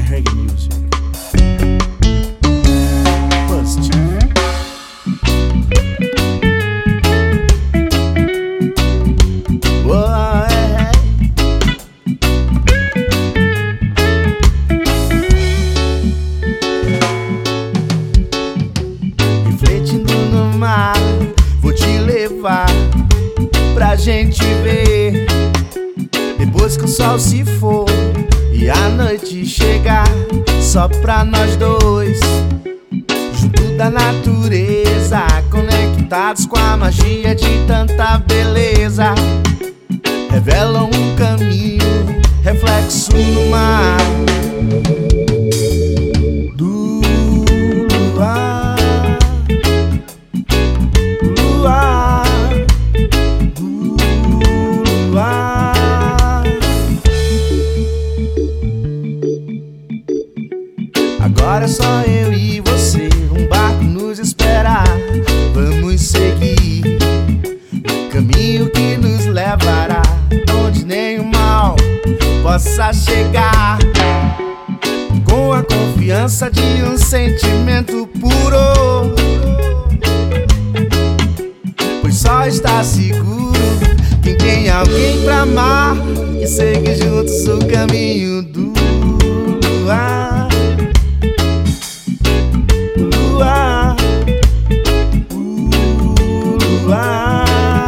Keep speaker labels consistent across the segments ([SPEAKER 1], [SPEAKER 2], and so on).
[SPEAKER 1] reggae music. Positive.
[SPEAKER 2] Refletindo no mar, vou te levar pra gente ver. Depois que o sol se for e a noite chegar, só pra nós dois, junto da natureza, conectados com a magia de tanta beleza. Revelam um caminho, reflexo no mar do luar, luar, do luar. Agora é só eu e você, um barco nos esperar. Vamos seguir o caminho que nos levará onde nenhum mal possa chegar, com a confiança de um sentimento puro, pois só está seguro quem tem alguém pra amar e segue juntos o caminho do luar, luar, luar.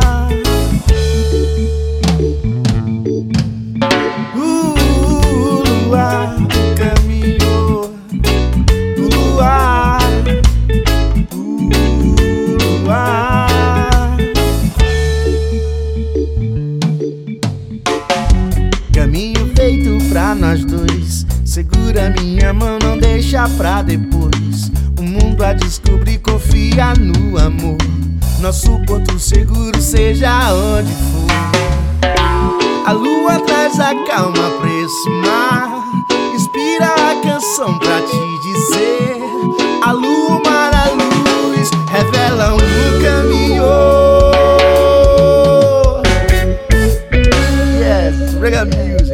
[SPEAKER 2] Caminho feito pra nós dois, segura minha mão, não deixa pra depois. O mundo a descobrir, confia no amor. Nosso porto seguro, seja onde for. A lua traz a calma pra esse mar, inspira a canção pra te dizer. A lua, o mar, a luz revelam o caminho. Yes, reggae music.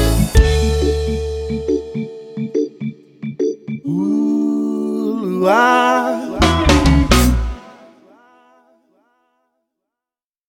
[SPEAKER 2] Luar.